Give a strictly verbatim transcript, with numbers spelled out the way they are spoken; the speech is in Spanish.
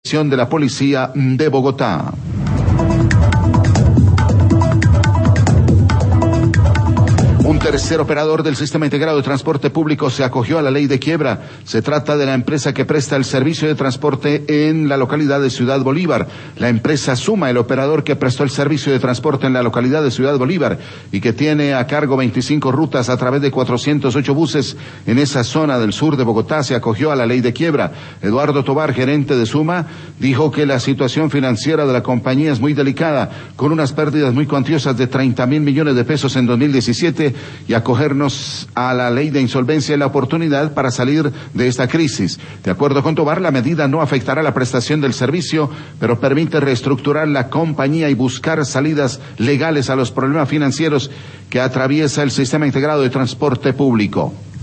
de la Policía de Bogotá. Un tercer operador del Sistema Integrado de Transporte Público se acogió a la ley de quiebra. Se trata de la empresa que presta el servicio de transporte en la localidad de Ciudad Bolívar. La empresa Suma, el operador que prestó el servicio de transporte en la localidad de Ciudad Bolívar y que tiene a cargo veinticinco rutas a través de cuatrocientos ocho buses en esa zona del sur de Bogotá, se acogió a la ley de quiebra. Eduardo Tobar, gerente de Suma, dijo que la situación financiera de la compañía es muy delicada, con unas pérdidas muy cuantiosas de treinta mil millones de pesos en dos mil diecisiete, y acogernos a la ley de insolvencia y la oportunidad para salir de esta crisis. De acuerdo con Tobar, la medida no afectará la prestación del servicio, pero permite reestructurar la compañía y buscar salidas legales a los problemas financieros que atraviesa el Sistema Integrado de Transporte Público.